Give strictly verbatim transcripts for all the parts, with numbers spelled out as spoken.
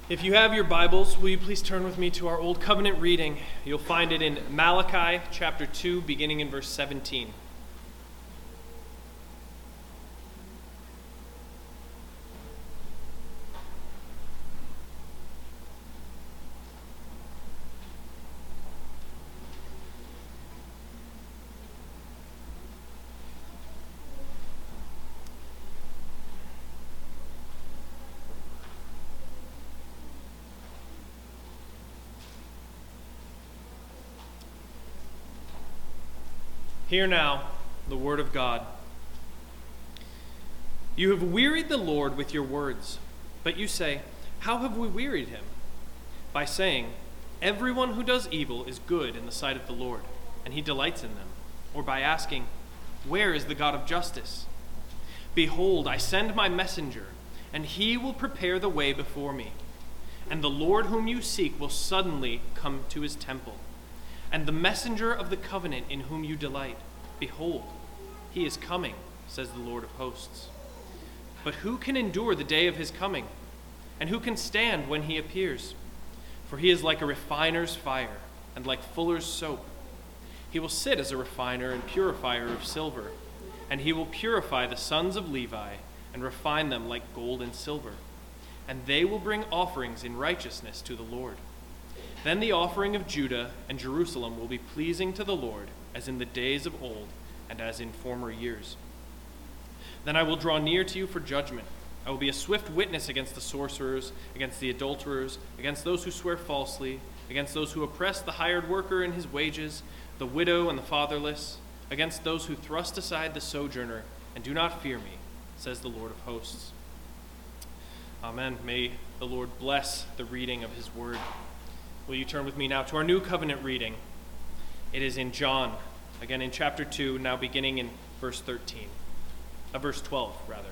If you have your Bibles, will you please turn with me to our Old Covenant reading? You'll find it in Malachi chapter two, beginning in verse seventeen. Hear now the word of God. You have wearied the Lord with your words, but you say, how have we wearied him? By saying, everyone who does evil is good in the sight of the Lord, and he delights in them. Or by asking, where is the God of justice? Behold, I send my messenger, and he will prepare the way before me. And the Lord whom you seek will suddenly come to his temple. And the messenger of the covenant in whom you delight, behold, he is coming, says the Lord of hosts. But who can endure the day of his coming? And who can stand when he appears? For he is like a refiner's fire, and like fuller's soap. He will sit as a refiner and purifier of silver, and he will purify the sons of Levi, and refine them like gold and silver. And they will bring offerings in righteousness to the Lord. Then the offering of Judah and Jerusalem will be pleasing to the Lord, as in the days of old and as in former years. Then I will draw near to you for judgment. I will be a swift witness against the sorcerers, against the adulterers, against those who swear falsely, against those who oppress the hired worker in his wages, the widow and the fatherless, against those who thrust aside the sojourner and do not fear me, says the Lord of hosts. Amen. May the Lord bless the reading of his word. Will you turn with me now to our new covenant reading? It is in John, again in chapter two, now beginning in verse thirteen, uh, verse twelve, rather.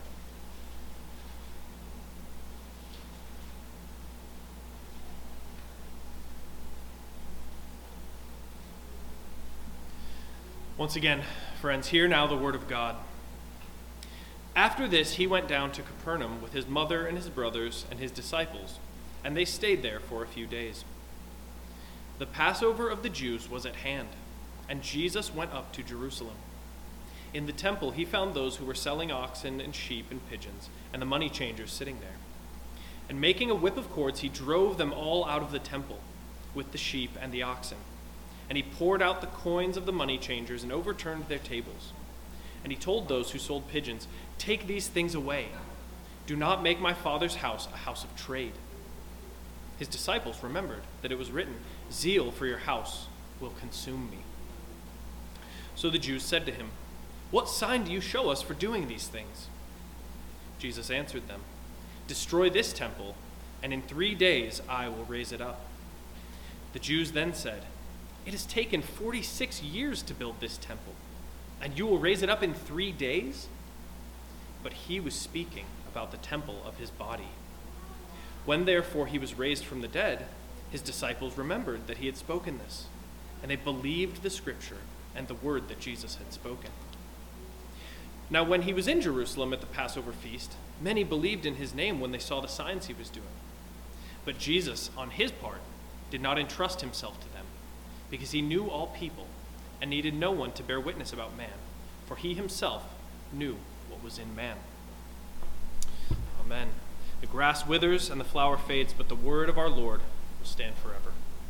Once again, friends, hear now the word of God. After this, he went down to Capernaum with his mother and his brothers and his disciples, and they stayed there for a few days. The Passover of the Jews was at hand, and Jesus went up to Jerusalem. In the temple he found those who were selling oxen and sheep and pigeons, and the money changers sitting there. And making a whip of cords, he drove them all out of the temple, with the sheep and the oxen. And he poured out the coins of the money changers and overturned their tables. And he told those who sold pigeons, take these things away. Do not make my Father's house a house of trade. His disciples remembered that it was written, zeal for your house will consume me. So the Jews said to him, what sign do you show us for doing these things? Jesus answered them, destroy this temple, and in three days I will raise it up. The Jews then said, it has taken forty-six years to build this temple, and you will raise it up in three days? But he was speaking about the temple of his body. When therefore he was raised from the dead, his disciples remembered that he had spoken this, and they believed the scripture and the word that Jesus had spoken. Now when he was in Jerusalem at the Passover feast, many believed in his name when they saw the signs he was doing. But Jesus, on his part, did not entrust himself to them, because he knew all people and needed no one to bear witness about man, for he himself knew what was in man. Amen. The grass withers and the flower fades, but the word of our Lord will stand forever.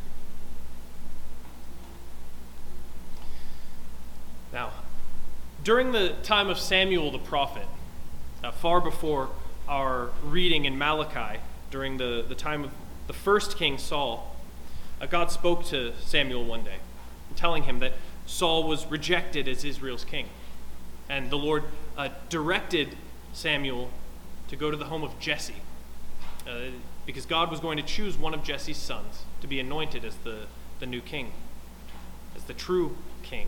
Now, during the time of Samuel the prophet, uh, far before our reading in Malachi, during the, the time of the first king Saul, uh, God spoke to Samuel one day, telling him that Saul was rejected as Israel's king. And the Lord uh, directed Samuel to go to the home of Jesse, uh, because God was going to choose one of Jesse's sons to be anointed as the, the new king, as the true king.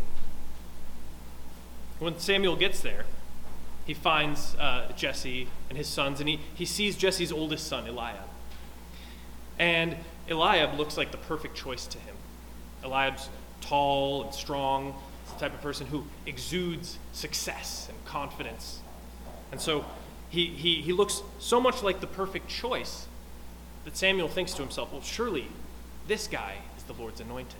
When Samuel gets there, he finds uh, Jesse and his sons, and he, he sees Jesse's oldest son, Eliab. And Eliab looks like the perfect choice to him. Eliab's tall and strong. He's the type of person who exudes success and confidence. And so he, he, he looks so much like the perfect choice that Samuel thinks to himself, well, surely this guy is the Lord's anointed.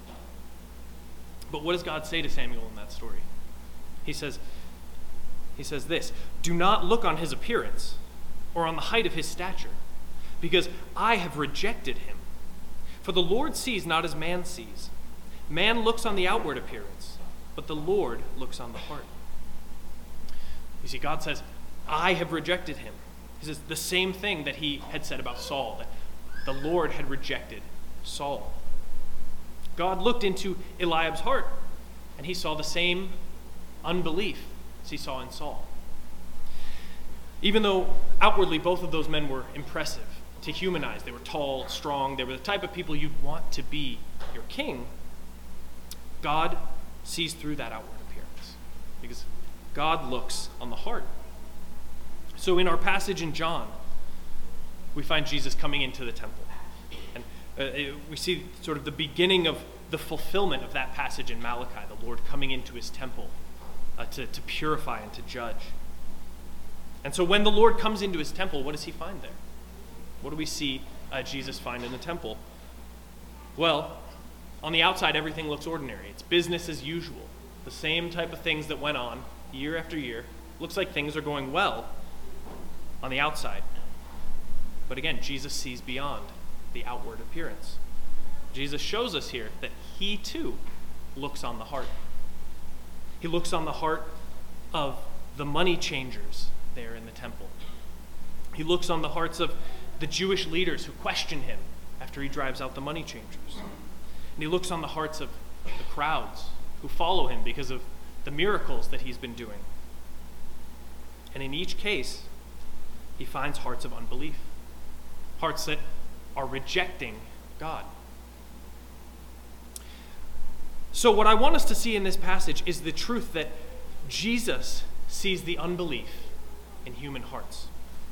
But what does God say to Samuel in that story? He says, he says this, do not look on his appearance or on the height of his stature, because I have rejected him. For the Lord sees not as man sees. Man looks on the outward appearance, but the Lord looks on the heart. You see, God says, I have rejected him. He says the same thing that he had said about Saul, that the Lord had rejected Saul. God looked into Eliab's heart, and he saw the same unbelief as he saw in Saul. Even though outwardly both of those men were impressive, to humanize, they were tall, strong, they were the type of people you'd want to be your king, God sees through that outward appearance, because God looks on the heart. So in our passage in John, we find Jesus coming into the temple. And uh, we see sort of the beginning of the fulfillment of that passage in Malachi, the Lord coming into his temple uh, to, to purify and to judge. And so when the Lord comes into his temple, what does he find there? What do we see uh, Jesus find in the temple? Well, on the outside, everything looks ordinary. It's business as usual. The same type of things that went on year after year. Looks like things are going well on the outside. But again, Jesus sees beyond the outward appearance. Jesus shows us here that he too looks on the heart. He looks on the heart of the money changers there in the temple. He looks on the hearts of the Jewish leaders who question him after he drives out the money changers. And he looks on the hearts of the crowds who follow him because of the miracles that he's been doing. And in each case, he finds hearts of unbelief, hearts that are rejecting God. So what I want us to see in this passage is the truth that Jesus sees the unbelief in human hearts.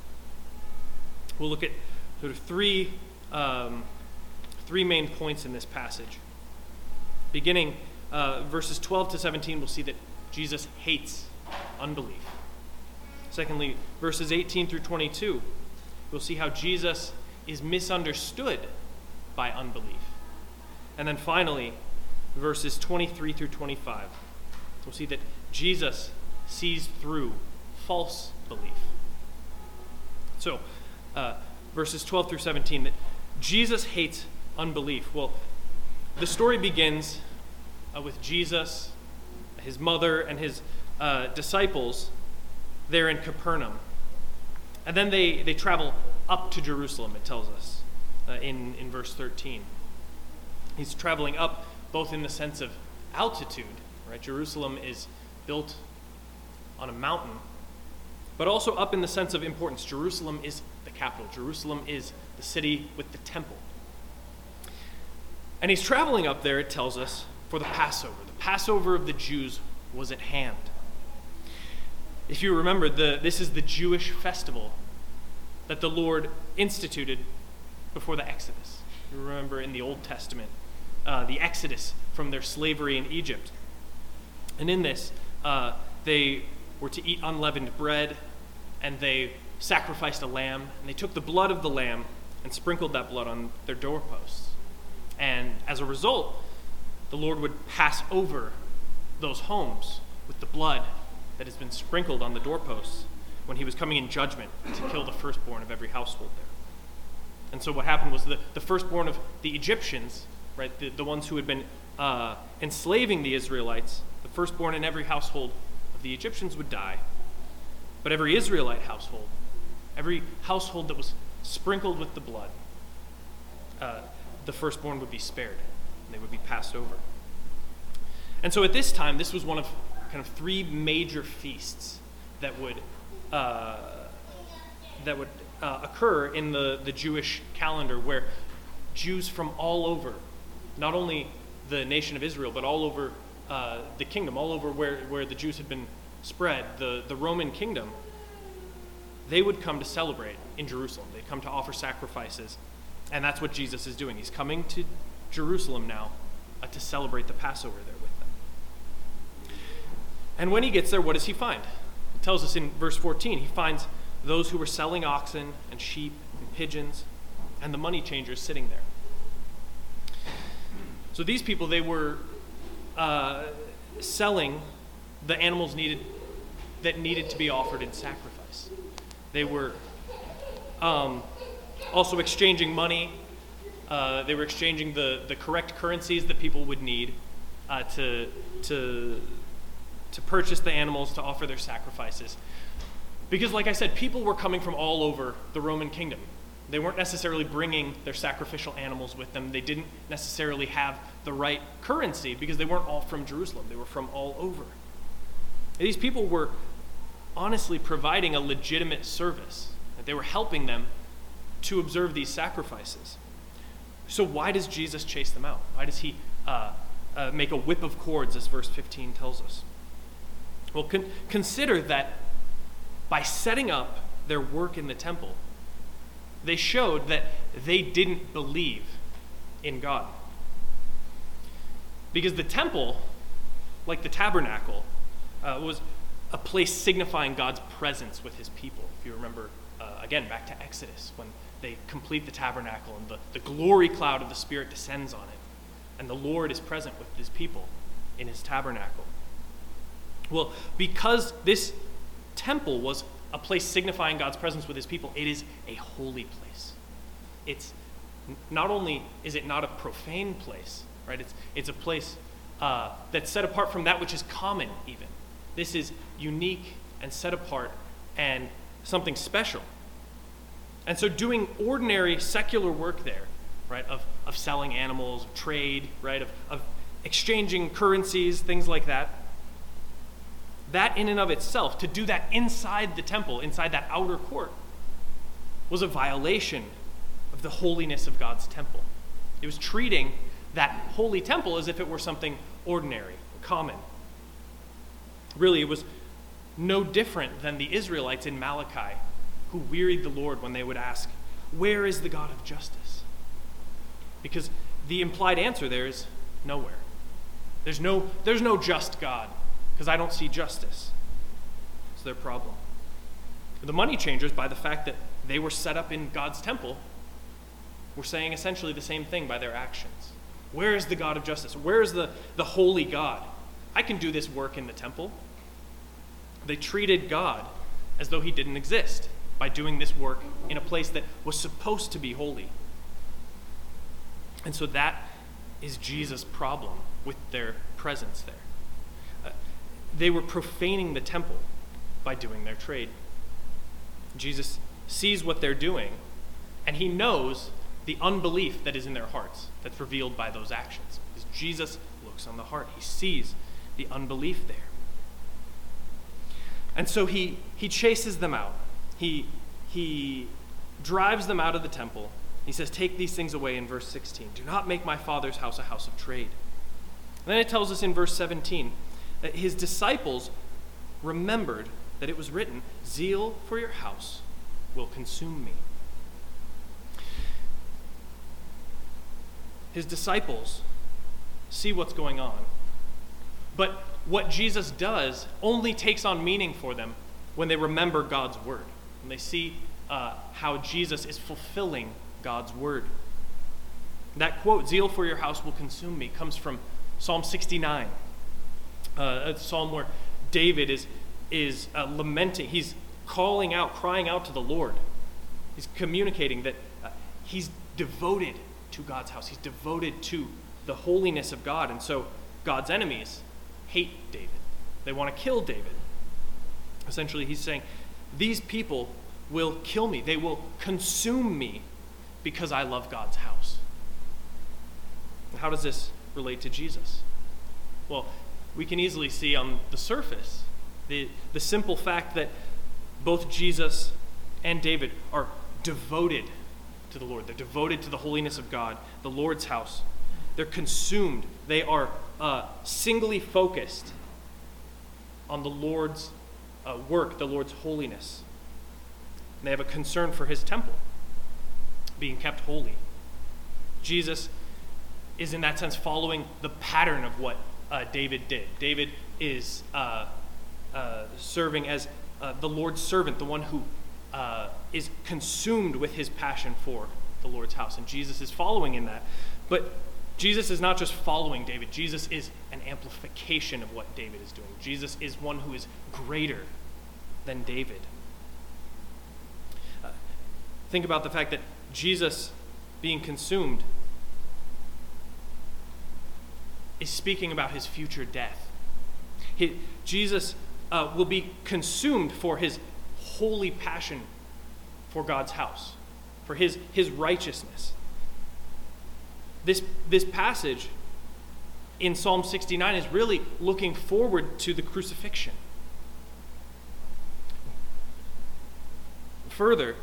We'll look at sort of three, um, three main points in this passage. Beginning uh, verses twelve to seventeen, we'll see that Jesus hates unbelief. Secondly, verses eighteen through twenty-two, we'll see how Jesus is misunderstood by unbelief. And then finally, verses twenty-three through twenty-five, we'll see that Jesus sees through false belief. So, uh, verses twelve through seventeen, that Jesus hates unbelief. Well, the story begins uh, with Jesus, his mother, and his uh, disciples there in Capernaum. And then they, they travel up to Jerusalem, it tells us uh, in, in verse thirteen. He's traveling up both in the sense of altitude, right? Jerusalem is built on a mountain, but also up in the sense of importance. Jerusalem is the capital. Jerusalem is the city with the temple. And he's traveling up there, it tells us, for the Passover. The Passover of the Jews was at hand. If you remember, the, this is the Jewish festival that the Lord instituted before the Exodus. You remember in the Old Testament, uh, the Exodus from their slavery in Egypt. And in this, uh, they were to eat unleavened bread, and they sacrificed a lamb, and they took the blood of the lamb and sprinkled that blood on their doorposts. And as a result, the Lord would pass over those homes with the blood that has been sprinkled on the doorposts when he was coming in judgment to kill the firstborn of every household there. And so what happened was the, the firstborn of the Egyptians, right, the, the ones who had been uh, enslaving the Israelites, the firstborn in every household of the Egyptians would die. But every Israelite household, every household that was sprinkled with the blood, uh, the firstborn would be spared, and they would be passed over. And so at this time, this was one of kind of three major feasts that would uh, that would uh, occur in the, the Jewish calendar, where Jews from all over, not only the nation of Israel, but all over uh, the kingdom, all over where, where the Jews had been spread, the, the Roman kingdom, they would come to celebrate in Jerusalem. They'd come to offer sacrifices. And that's what Jesus is doing. He's coming to Jerusalem now uh, to celebrate the Passover there with them. And when he gets there, what does he find? It tells us in verse fourteen, he finds those who were selling oxen and sheep and pigeons and the money changers sitting there. So these people, they were uh, selling the animals needed that needed to be offered in sacrifice. They were um, also exchanging money. Uh, they were exchanging the, the correct currencies that people would need uh, to to to purchase the animals to offer their sacrifices. Because, like I said, people were coming from all over the Roman kingdom. They weren't necessarily bringing their sacrificial animals with them. They didn't necessarily have the right currency because they weren't all from Jerusalem. They were from all over. And these people were honestly providing a legitimate service. They were helping them to observe these sacrifices. So why does Jesus chase them out? Why does he uh, uh, make a whip of cords, as verse fifteen tells us? Well, con- consider that by setting up their work in the temple, they showed that they didn't believe in God. Because the temple, like the tabernacle, uh, was a place signifying God's presence with his people. If you remember, uh, again, back to Exodus, when they complete the tabernacle and the, the glory cloud of the Spirit descends on it, and the Lord is present with his people in his tabernacle. Well, because this temple was a place signifying God's presence with his people, it is a holy place. It's not only is it not a profane place, right? It's it's a place uh, that's set apart from that which is common even. This is unique and set apart and something special. And so doing ordinary secular work there, right, of, of selling animals, of trade, right, of, of exchanging currencies, things like that, that in and of itself, to do that inside the temple, inside that outer court, was a violation of the holiness of God's temple. It was treating that holy temple as if it were something ordinary, common. Really, it was no different than the Israelites in Malachi who wearied the Lord when they would ask, "Where is the God of justice?" Because the implied answer there is nowhere. There's no, there's no just God, because I don't see justice. It's their problem. The money changers, by the fact that they were set up in God's temple, were saying essentially the same thing by their actions. Where is the God of justice? Where is the, the holy God? I can do this work in the temple. They treated God as though he didn't exist by doing this work in a place that was supposed to be holy. And so that is Jesus' problem with their presence there. Uh, they were profaning the temple by doing their trade. Jesus sees what they're doing, and he knows the unbelief that is in their hearts that's revealed by those actions. Because Jesus looks on the heart. He sees the unbelief there. And so he, he chases them out. He, he drives them out of the temple. He says, "Take these things away," in verse sixteen. "Do not make my Father's house a house of trade." And then it tells us in verse seventeen that his disciples remembered that it was written, "Zeal for your house will consume me." His disciples see what's going on. But what Jesus does only takes on meaning for them when they remember God's word, when they see uh, how Jesus is fulfilling God's word. That quote, "Zeal for your house will consume me," comes from Psalm sixty-nine, uh, a psalm where David is, is uh, lamenting. He's calling out, crying out to the Lord. He's communicating that uh, he's devoted to God's house. He's devoted to the holiness of God. And so God's enemies hate David. They want to kill David. Essentially, he's saying, these people will kill me. They will consume me because I love God's house. And how does this relate to Jesus? Well, we can easily see on the surface the, the simple fact that both Jesus and David are devoted to the Lord. They're devoted to the holiness of God, the Lord's house. They're consumed. They are uh, singly focused on the Lord's uh, work, the Lord's holiness. And they have a concern for his temple being kept holy. Jesus is in that sense following the pattern of what uh, David did. David is uh, uh, serving as uh, the Lord's servant, the one who uh, is consumed with his passion for the Lord's house, and Jesus is following in that. But Jesus is not just following David. Jesus is an amplification of what David is doing. Jesus is one who is greater than David. Uh, think about the fact that Jesus being consumed is speaking about his future death. He, Jesus uh, will be consumed for his holy passion for God's house, for his, his righteousness. This, this passage in Psalm sixty-nine is really looking forward to the crucifixion. Further,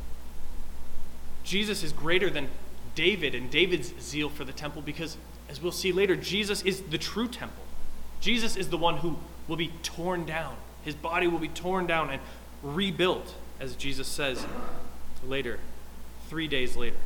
Jesus is greater than David and David's zeal for the temple because, as we'll see later, Jesus is the true temple. Jesus is the one who will be torn down. His body will be torn down and rebuilt, as Jesus says later, three days later.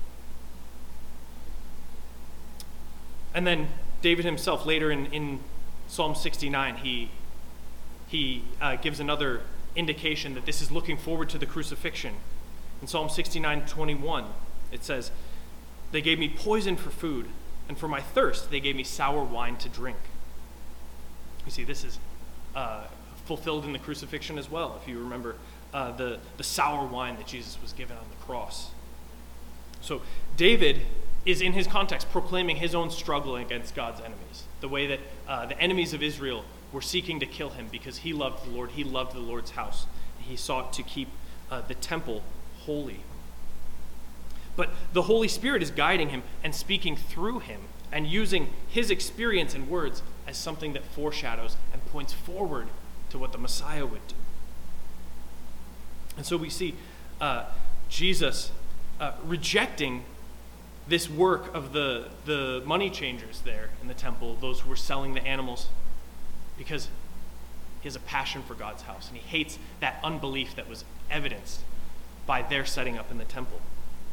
And then David himself, later in, in Psalm sixty-nine, he, he uh, gives another indication that this is looking forward to the crucifixion. In Psalm sixty-nine twenty-one, it says, "They gave me poison for food, and for my thirst they gave me sour wine to drink." You see, this is uh, fulfilled in the crucifixion as well, if you remember uh, the, the sour wine that Jesus was given on the cross. So David is, in his context, proclaiming his own struggle against God's enemies, the way that uh, the enemies of Israel were seeking to kill him because he loved the Lord, he loved the Lord's house, and he sought to keep uh, the temple holy. But the Holy Spirit is guiding him and speaking through him and using his experience and words as something that foreshadows and points forward to what the Messiah would do. And so we see uh, Jesus uh, rejecting this work of the, the money changers there in the temple, those who were selling the animals, because he has a passion for God's house, and he hates that unbelief that was evidenced by their setting up in the temple.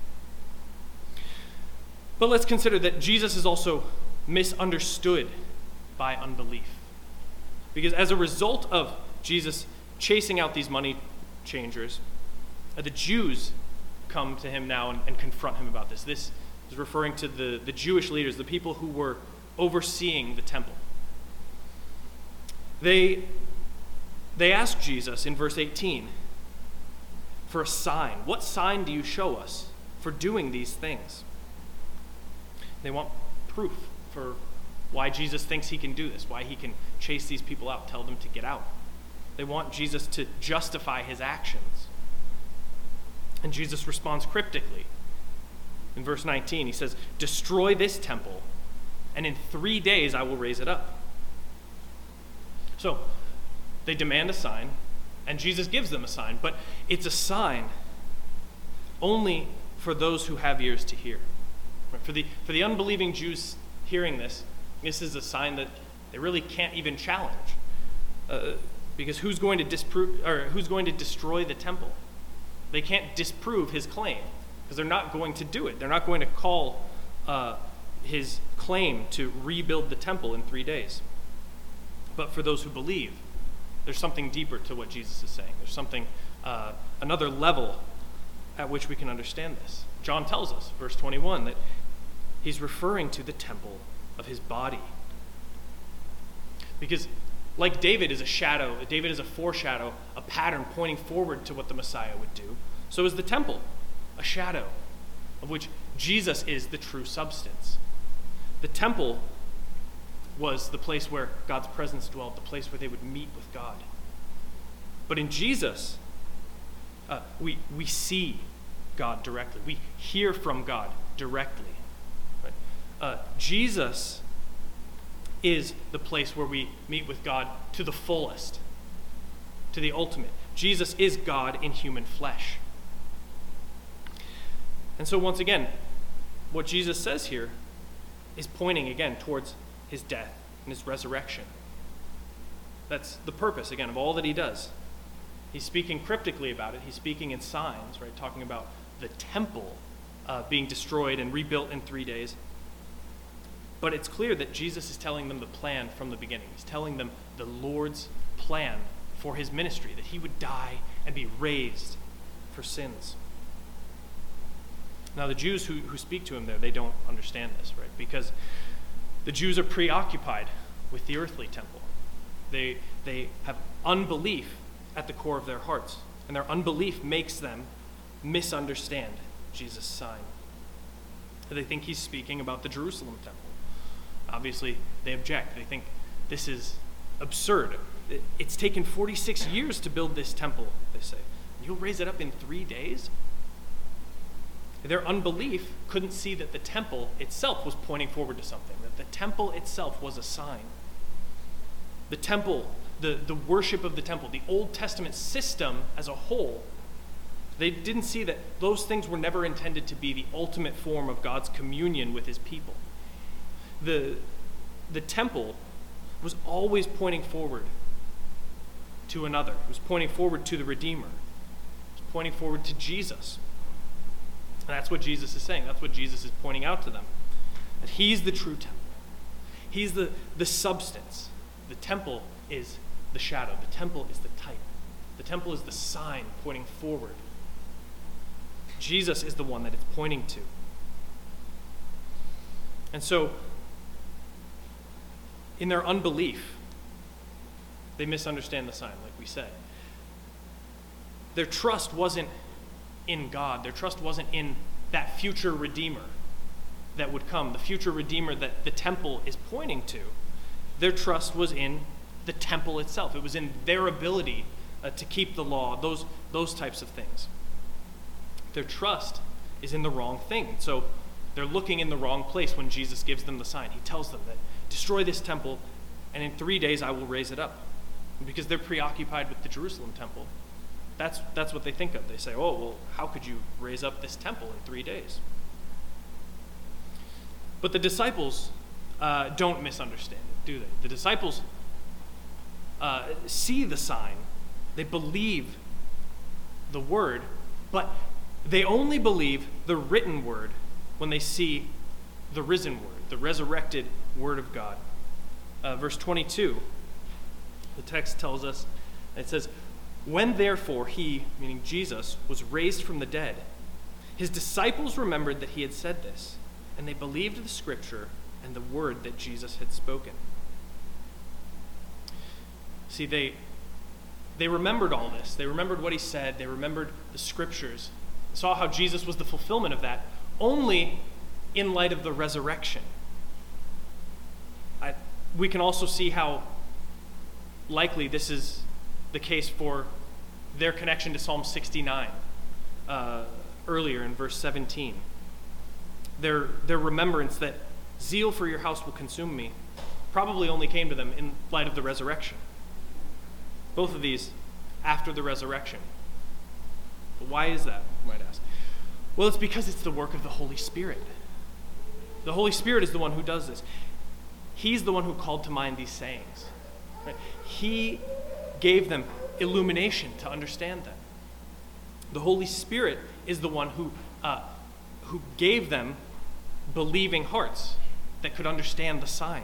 But let's consider that Jesus is also misunderstood by unbelief. Because as a result of Jesus chasing out these money changers, uh, the Jews come to him now and, and confront him about this. This is referring to the, the Jewish leaders, the people who were overseeing the temple. They, they ask Jesus in verse eighteen for a sign. What sign do you show us for doing these things? They want proof for why Jesus thinks he can do this, why he can chase these people out, tell them to get out. They want Jesus to justify his actions. And Jesus responds cryptically. In verse nineteen, he says, "Destroy this temple, and in three days I will raise it up." So, they demand a sign, and Jesus gives them a sign, but it's a sign only for those who have ears to hear. For the, for the unbelieving Jews hearing this, this is a sign that they really can't even challenge. Uh, because who's going to disprove, or who's going to destroy the temple? They can't disprove his claim, because they're not going to do it. They're not going to call uh, his claim to rebuild the temple in three days. But for those who believe, there's something deeper to what Jesus is saying. There's something, uh, another level at which we can understand this. John tells us, verse twenty-one, that he's referring to the temple of his body. Because like David is a shadow, David is a foreshadow, a pattern pointing forward to what the Messiah would do, so is the temple, a shadow of which Jesus is the true substance. The temple was the place where God's presence dwelt, the place where they would meet with God. But in Jesus, uh, we, we see God directly. We hear from God directly. Right? Uh, Jesus is the place where we meet with God to the fullest, to the ultimate. Jesus is God in human flesh. And so once again, what Jesus says here is pointing again towards his death and his resurrection. That's the purpose, again, of all that he does. He's speaking cryptically about it. He's speaking in signs, right? Talking about the temple uh, being destroyed and rebuilt in three days. But it's clear that Jesus is telling them the plan from the beginning. He's telling them the Lord's plan for his ministry, that he would die and be raised for sins. Now the Jews who, who speak to him there, they don't understand this, right? Because the Jews are preoccupied with the earthly temple. They, they have unbelief at the core of their hearts, and their unbelief makes them misunderstand Jesus' sign. They think he's speaking about the Jerusalem temple. Obviously, they object. They think this is absurd. It's taken forty-six years to build this temple, they say. You'll raise it up in three days? Their unbelief couldn't see that the temple itself was pointing forward to something, that the temple itself was a sign. The temple, the, the worship of the temple, the Old Testament system as a whole, they didn't see that those things were never intended to be the ultimate form of God's communion with his people. The, the temple was always pointing forward to another. It was pointing forward to the Redeemer. It was pointing forward to Jesus. And that's what Jesus is saying. That's what Jesus is pointing out to them. That he's the true temple. He's the, the substance. The temple is the shadow. The temple is the type. The temple is the sign pointing forward. Jesus is the one that it's pointing to. And so, in their unbelief, they misunderstand the sign, like we said. Their trust wasn't in God. Their trust wasn't in that future Redeemer that would come, the future Redeemer that the temple is pointing to. Their trust was in the temple itself. It was in their ability uh, to keep the law, those, those types of things. Their trust is in the wrong thing. So they're looking in the wrong place when Jesus gives them the sign. He tells them that, destroy this temple, and in three days I will raise it up. Because they're preoccupied with the Jerusalem temple. That's, that's what they think of. They say, oh, well, how could you raise up this temple in three days? But the disciples uh, don't misunderstand it, do they? The disciples uh, see the sign. They believe the word, but they only believe the written word when they see the risen word, the resurrected word of God. Uh, verse twenty-two, the text tells us, it says, when therefore he, meaning Jesus, was raised from the dead, his disciples remembered that he had said this, and they believed the scripture and the word that Jesus had spoken. See, they they remembered all this. They remembered what he said. They remembered the scriptures. They saw how Jesus was the fulfillment of that, only in light of the resurrection. I, we can also see how likely this is the case for their connection to Psalm sixty-nine, uh, earlier in verse seventeen. Their, their remembrance that zeal for your house will consume me probably only came to them in light of the resurrection. Both of these after the resurrection. But why is that, you might ask? Well, it's because it's the work of the Holy Spirit. The Holy Spirit is the one who does this. He's the one who called to mind these sayings. Right? He gave them illumination to understand them. The Holy Spirit is the one who uh, who gave them believing hearts that could understand the sign.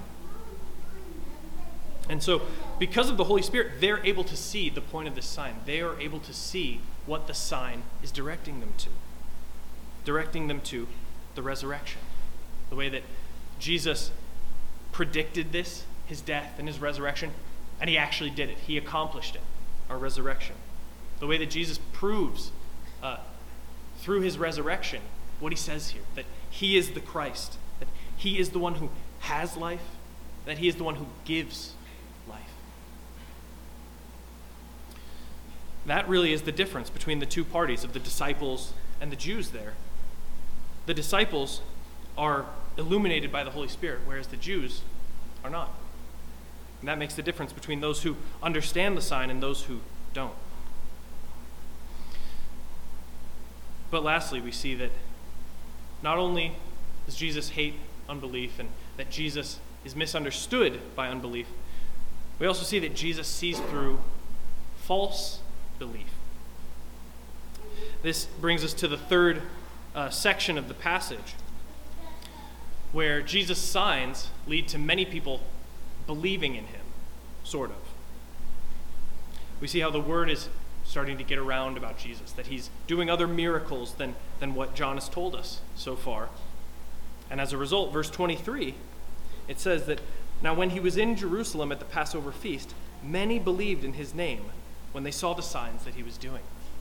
And so, because of the Holy Spirit, they're able to see the point of this sign. They are able to see what the sign is directing them to. Directing them to the resurrection. The way that Jesus predicted this, his death and his resurrection, and he actually did it. He accomplished it, our resurrection. The way that Jesus proves uh, through his resurrection what he says here, that he is the Christ, that he is the one who has life, that he is the one who gives life. That really is the difference between the two parties of the disciples and the Jews there. The disciples are illuminated by the Holy Spirit, whereas the Jews are not. And that makes the difference between those who understand the sign and those who don't. But lastly, we see that not only does Jesus hate unbelief and that Jesus is misunderstood by unbelief, we also see that Jesus sees through false belief. This brings us to the third uh, section of the passage, where Jesus' signs lead to many people believing in him, sort of. We see how the word is starting to get around about Jesus, that he's doing other miracles than, than what John has told us so far. And as a result, verse twenty-three, it says that, now when he was in Jerusalem at the Passover feast, many believed in his name when they saw the signs that he was doing.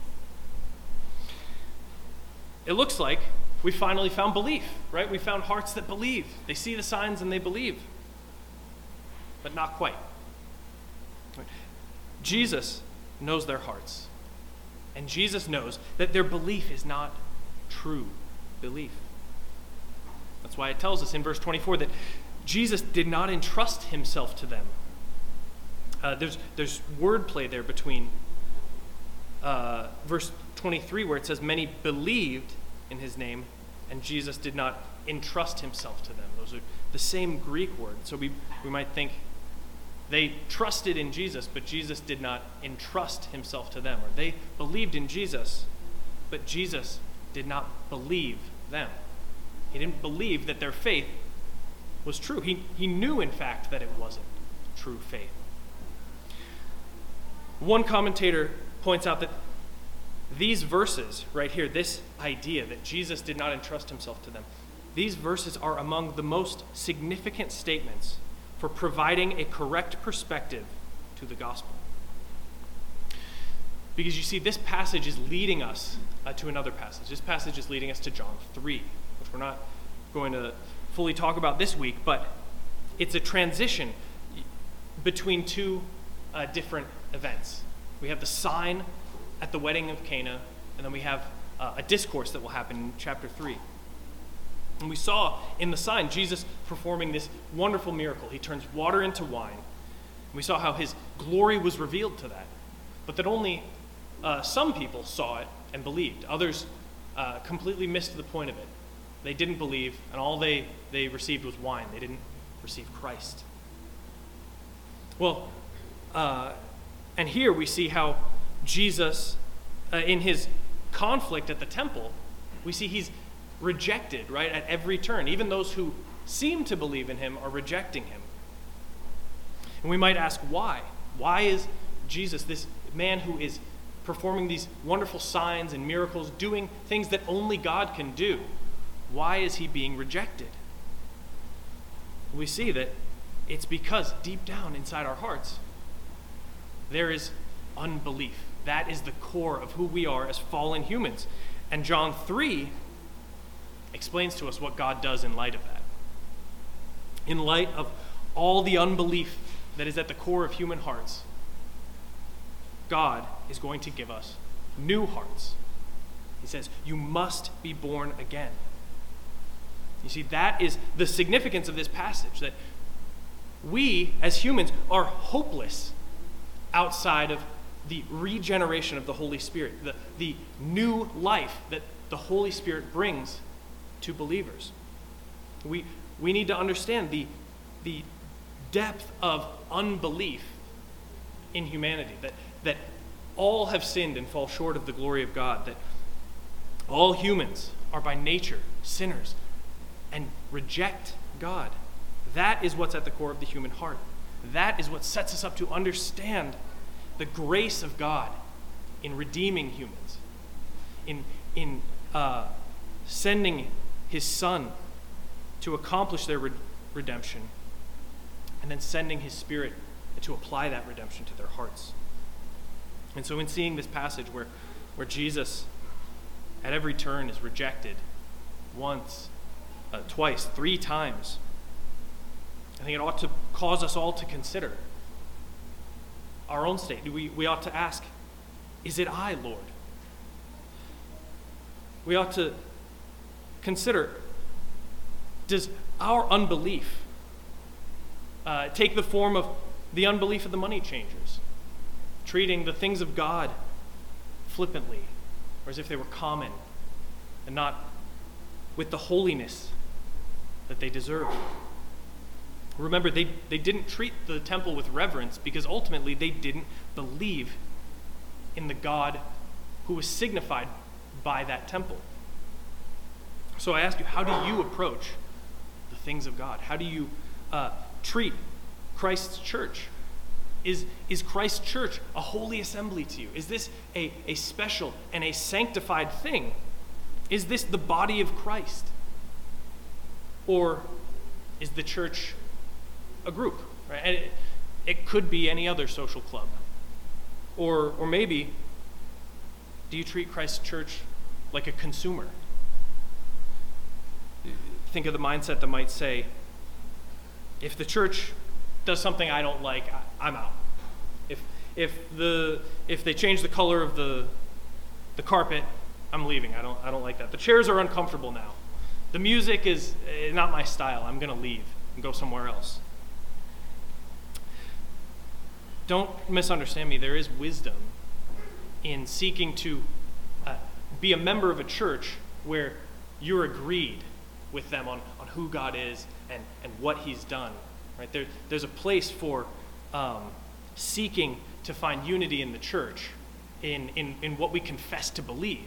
It looks like we finally found belief, right? We found hearts that believe. They see the signs and they believe. But not quite. Jesus knows their hearts. And Jesus knows that their belief is not true belief. That's why it tells us in verse twenty-four that Jesus did not entrust himself to them. Uh, there's there's wordplay there between uh, verse twenty-three, where it says many believed in his name, and Jesus did not entrust himself to them. Those are the same Greek word. So we, we might think they trusted in Jesus, but Jesus did not entrust himself to them. Or they believed in Jesus, but Jesus did not believe them. He didn't believe that their faith was true. He, he knew, in fact, that it wasn't true faith. One commentator points out that these verses right here, this idea that Jesus did not entrust himself to them, these verses are among the most significant statements for providing a correct perspective to the gospel. Because you see, this passage is leading us uh, to another passage. This passage is leading us to John three, which we're not going to fully talk about this week, but it's a transition between two uh, different events. We have the sign at the wedding of Cana, and then we have uh, a discourse that will happen in chapter three. And we saw in the sign Jesus performing this wonderful miracle. He turns water into wine. And we saw how his glory was revealed to that, but that only uh, some people saw it and believed. Others uh, completely missed the point of it. They didn't believe, and all they, they received was wine. They didn't receive Christ. Well, uh, and here we see how Jesus, uh, in his conflict at the temple, we see he's rejected, right, at every turn. Even those who seem to believe in him are rejecting him. And we might ask why. Why is Jesus, this man who is performing these wonderful signs and miracles, doing things that only God can do, why is he being rejected? We see that it's because deep down inside our hearts, there is unbelief. That is the core of who we are as fallen humans. And John three explains to us what God does in light of that. In light of all the unbelief that is at the core of human hearts, God is going to give us new hearts. He says, you must be born again. You see, that is the significance of this passage, that we as humans are hopeless outside of the regeneration of the Holy Spirit, the, the new life that the Holy Spirit brings to believers. We, we need to understand the, the depth of unbelief in humanity, that, that all have sinned and fall short of the glory of God, that all humans are by nature sinners and reject God. That is what's at the core of the human heart. That is what sets us up to understand the grace of God in redeeming humans, in, in uh, sending his Son to accomplish their re- redemption, and then sending his Spirit to apply that redemption to their hearts. And so in seeing this passage where, where Jesus at every turn is rejected once, uh, twice, three times, I think it ought to cause us all to consider our own state. We, we ought to ask, is it I, Lord? We ought to consider, does our unbelief uh, take the form of the unbelief of the money changers, treating the things of God flippantly, or as if they were common, and not with the holiness that they deserve? Remember, they, they didn't treat the temple with reverence because ultimately they didn't believe in the God who was signified by that temple. So I ask you, how do you approach the things of God? How do you uh, treat Christ's church? Is, is Christ's church a holy assembly to you? Is this a, a special and a sanctified thing? Is this the body of Christ? Or is the church a group? Right? And it, it could be any other social club. Or, or maybe, do you treat Christ's church like a consumer? Think of the mindset that might say, if the church does something I don't like, I, I'm out. If if the if they change the color of the the carpet, I'm leaving. I don't I don't like that. The chairs are uncomfortable now. The music is not my style. I'm going to leave and go somewhere else. Don't misunderstand me. There is wisdom in seeking to uh, be a member of a church where you're agreed with them on, on who God is and, and what he's done. Right? There, there's a place for um, seeking to find unity in the church in, in, in what we confess to believe.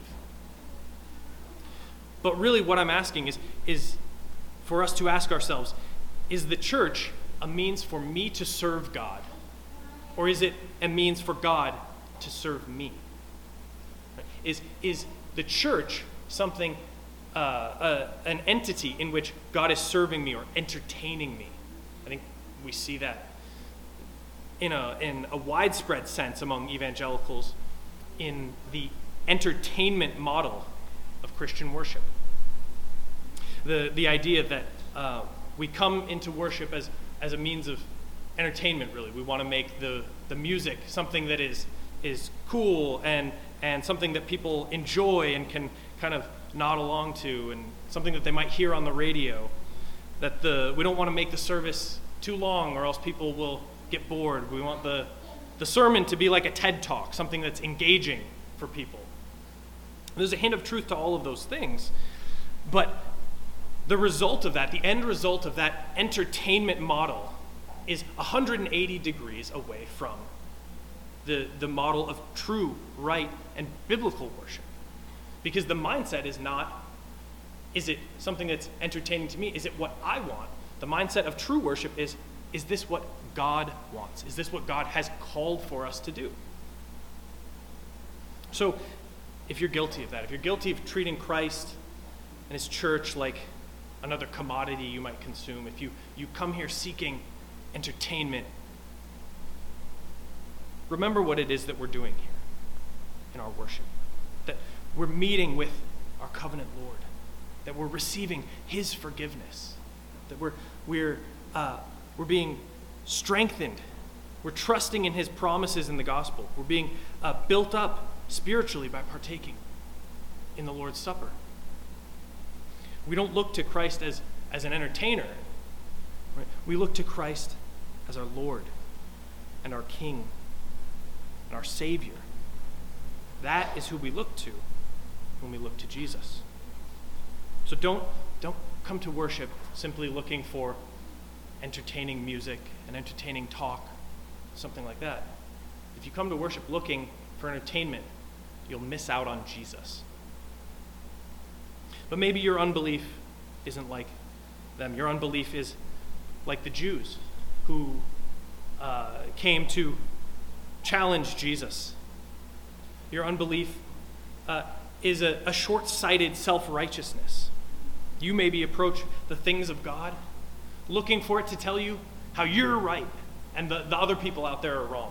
But really what I'm asking is, is for us to ask ourselves, is the church a means for me to serve God? Or is it a means for God to serve me? Right? Is, is the church something, uh, uh, an entity in which God is serving me or entertaining me? I think we see that in a, in a widespread sense among evangelicals in the entertainment model of Christian worship. The, the idea that uh, we come into worship as, as a means of entertainment, really. We want to make the, the music something that is, is cool and, and something that people enjoy and can kind of nod along to, and something that they might hear on the radio. That the we don't want to make the service too long or else people will get bored. We want the, the sermon to be like a TED Talk, something that's engaging for people. There's a hint of truth to all of those things, but the result of that, the end result of that entertainment model is one hundred eighty degrees away from the, the model of true, right, and biblical worship. Because the mindset is not, is it something that's entertaining to me? Is it what I want? The mindset of true worship is, is this what God wants? Is this what God has called for us to do? So, if you're guilty of that, if you're guilty of treating Christ and his church like another commodity you might consume, if you, you come here seeking entertainment, remember what it is that we're doing here in our worship. That we're meeting with our covenant Lord, that we're receiving his forgiveness, that we're, we're, uh, we're being strengthened, we're trusting in his promises in the gospel, we're being uh, built up spiritually by partaking in the Lord's Supper. We don't look to Christ as, as an entertainer. Right? We look to Christ as our Lord and our King and our Savior. That is who we look to when we look to Jesus. So don't, don't come to worship simply looking for entertaining music and entertaining talk, something like that. If you come to worship looking for entertainment, you'll miss out on Jesus. But maybe your unbelief isn't like them. Your unbelief is like the Jews who uh, came to challenge Jesus. Your unbelief uh, is a, a short-sighted self-righteousness. You maybe approach the things of God looking for it to tell you how you're right and the, the other people out there are wrong.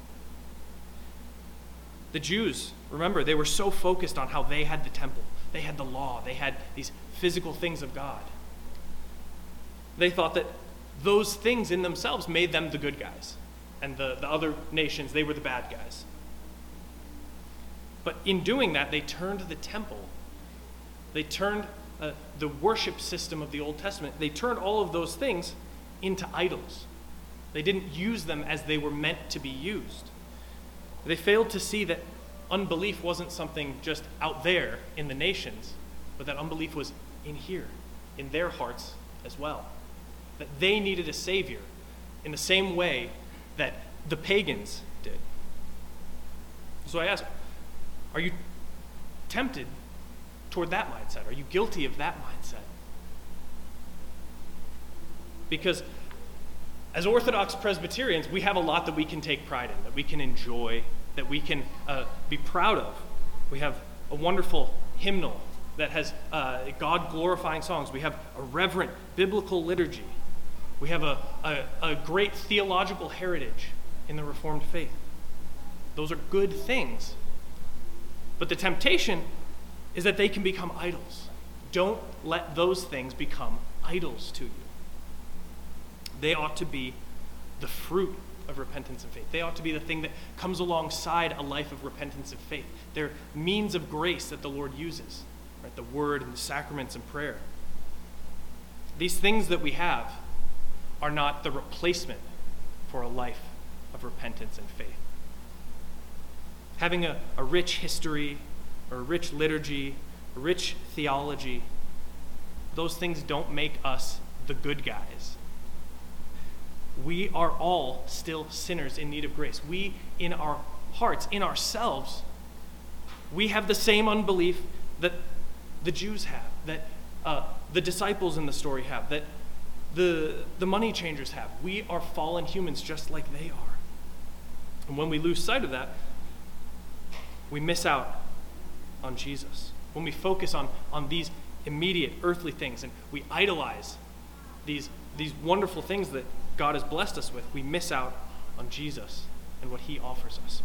The Jews, remember, they were so focused on how they had the temple. They had the law. They had these physical things of God. They thought that those things in themselves made them the good guys. And the, the other nations, they were the bad guys. But in doing that, they turned the temple. They turned uh, the worship system of the Old Testament. They turned all of those things into idols. They didn't use them as they were meant to be used. They failed to see that unbelief wasn't something just out there in the nations, but that unbelief was in here, in their hearts as well. That they needed a Savior in the same way that the pagans did. So I ask, are you tempted toward that mindset? Are you guilty of that mindset? Because As Orthodox Presbyterians, we have a lot that we can take pride in, that we can enjoy, that we can uh, be proud of. We have a wonderful hymnal that has uh, God-glorifying songs. We have a reverent biblical liturgy. We have a, a, a great theological heritage in the Reformed faith. Those are good things. But the temptation is that they can become idols. Don't let those things become idols to you. They ought to be the fruit of repentance and faith. They ought to be the thing that comes alongside a life of repentance and faith. They're means of grace that the Lord uses, right? The word and the sacraments and prayer. These things that we have are not the replacement for a life of repentance and faith. Having a, a rich history, or a rich liturgy, a rich theology, those things don't make us the good guys. We are all still sinners in need of grace. We, in our hearts, in ourselves, we have the same unbelief that the Jews have, that uh, the disciples in the story have, that the, the money changers have. We are fallen humans just like they are. And when we lose sight of that, we miss out on Jesus. When we focus on, on these immediate earthly things and we idolize these, these wonderful things that God has blessed us with, we miss out on Jesus and what he offers us.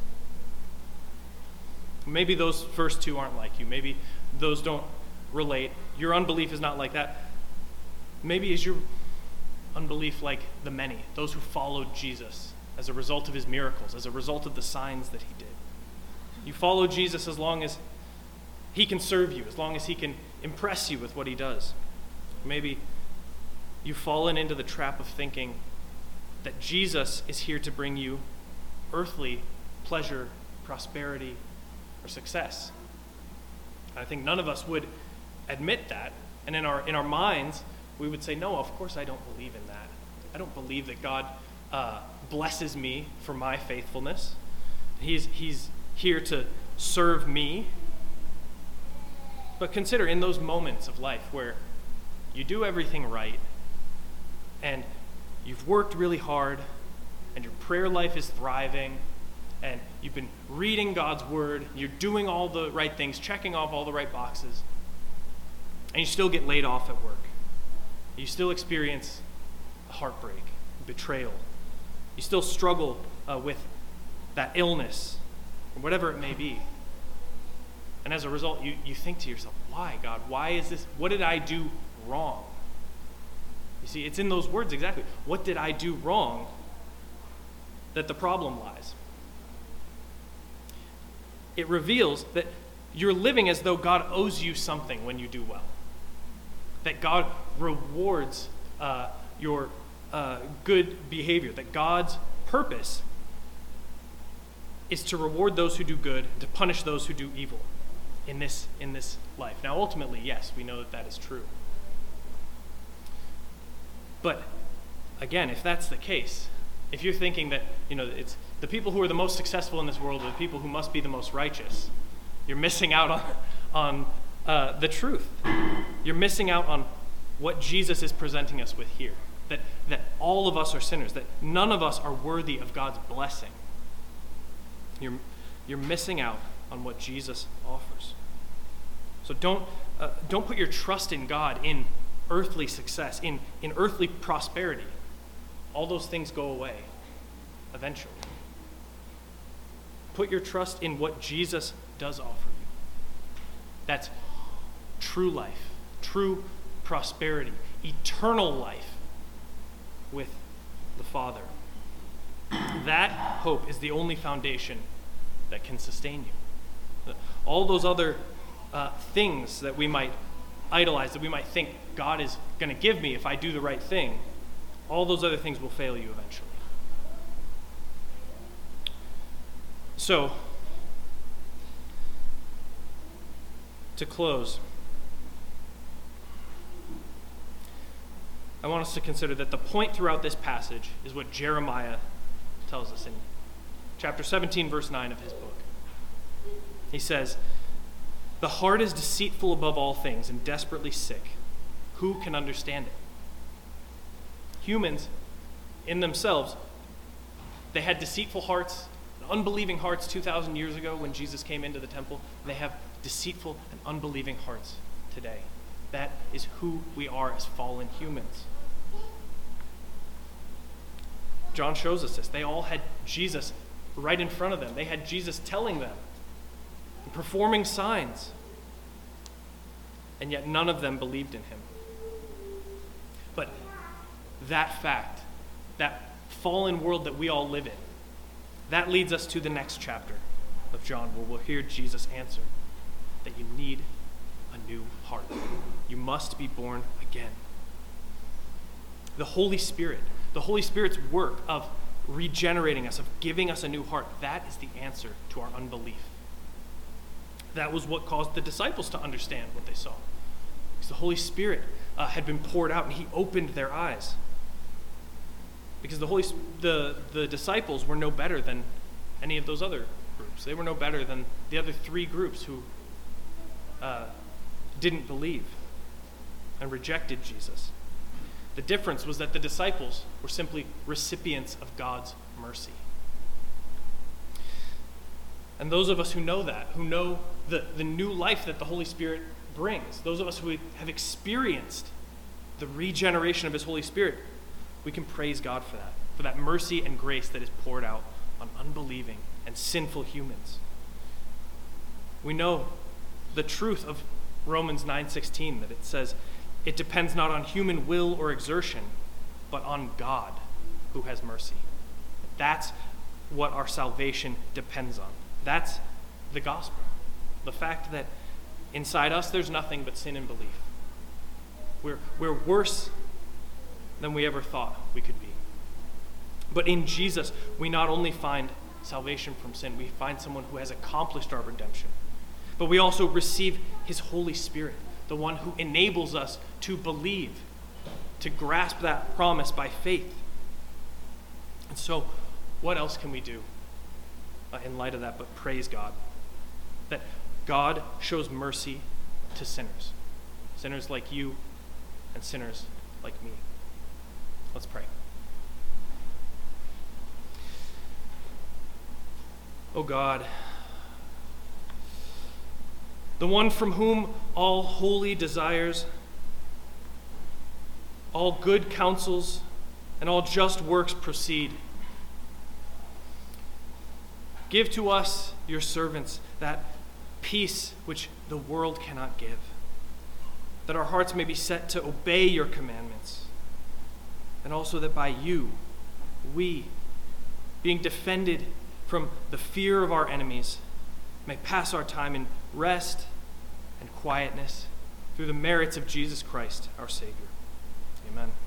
Maybe those first two aren't like you. Maybe those don't relate. Your unbelief is not like that. Maybe is your unbelief like the many, those who followed Jesus as a result of his miracles, as a result of the signs that he did. You follow Jesus as long as he can serve you, as long as he can impress you with what he does. Maybe you've fallen into the trap of thinking that Jesus is here to bring you earthly pleasure, prosperity, or success. I think none of us would admit that, and in our in our minds, we would say, no, of course I don't believe in that. I don't believe that God uh, blesses me for my faithfulness. He's, he's here to serve me. But consider in those moments of life where you do everything right, and you've worked really hard, and your prayer life is thriving, and you've been reading God's word, you're doing all the right things, checking off all the right boxes, and you still get laid off at work. You still experience heartbreak, betrayal. You still struggle uh, with that illness, or whatever it may be. And as a result, you, you think to yourself, why, God? Why is this? What did I do wrong? You see, it's in those words exactly. What did I do wrong that the problem lies? It reveals that you're living as though God owes you something when you do well. That God rewards uh, your uh, good behavior. That God's purpose is to reward those who do good, to punish those who do evil in this in this life. Now, ultimately, yes, we know that that is true. But again, if that's the case, if you're thinking that, you know, it's the people who are the most successful in this world are the people who must be the most righteous, you're missing out on on uh, the truth. You're missing out on what Jesus is presenting us with here. That that all of us are sinners. That none of us are worthy of God's blessing. You're you're missing out on what Jesus offers. So don't uh, don't put your trust in God in earthly success, in, in earthly prosperity. All those things go away eventually. Put your trust in what Jesus does offer you. That's true life, true prosperity, eternal life with the Father. That hope is the only foundation that can sustain you. All those other uh, things that we might idolize, that we might think God is going to give me if I do the right thing, all those other things will fail you eventually. So, to close, I want us to consider that the point throughout this passage is what Jeremiah tells us in chapter seventeen, verse nine of his book. He says, "The heart is deceitful above all things and desperately sick. Who can understand it?" Humans, in themselves, they had deceitful hearts, unbelieving hearts two thousand years ago when Jesus came into the temple. And they have deceitful and unbelieving hearts today. That is who we are as fallen humans. John shows us this. They all had Jesus right in front of them. They had Jesus telling them, performing signs. And yet none of them believed in him. But that fact, that fallen world that we all live in, that leads us to the next chapter of John, where we'll hear Jesus answer that you need a new heart. You must be born again. The Holy Spirit, the Holy Spirit's work of regenerating us, of giving us a new heart, that is the answer to our unbelief. That was what caused the disciples to understand what they saw. Because the Holy Spirit uh, had been poured out and he opened their eyes. Because the Holy, the, the disciples were no better than any of those other groups. They were no better than the other three groups who uh, didn't believe and rejected Jesus. The difference was that the disciples were simply recipients of God's mercy. And those of us who know that, who know the, the new life that the Holy Spirit brings, those of us who have experienced the regeneration of his Holy Spirit, we can praise God for that, for that mercy and grace that is poured out on unbelieving and sinful humans. We know the truth of Romans nine sixteen, that it says, it depends not on human will or exertion, but on God who has mercy. That's what our salvation depends on. That's the gospel. The fact that inside us there's nothing but sin and belief. We're, we're worse than we ever thought we could be. But in Jesus, we not only find salvation from sin, we find someone who has accomplished our redemption, but we also receive his Holy Spirit, the one who enables us to believe, to grasp that promise by faith. And so, what else can we do uh, in light of that but praise God? That God shows mercy to sinners. Sinners like you and sinners like me. Let's pray. Oh God, the one from whom all holy desires, all good counsels, and all just works proceed. Give to us, your servants, that peace which the world cannot give, that our hearts may be set to obey your commandments, and also that by you, we, being defended from the fear of our enemies, may pass our time in rest and quietness through the merits of Jesus Christ, our Savior. Amen.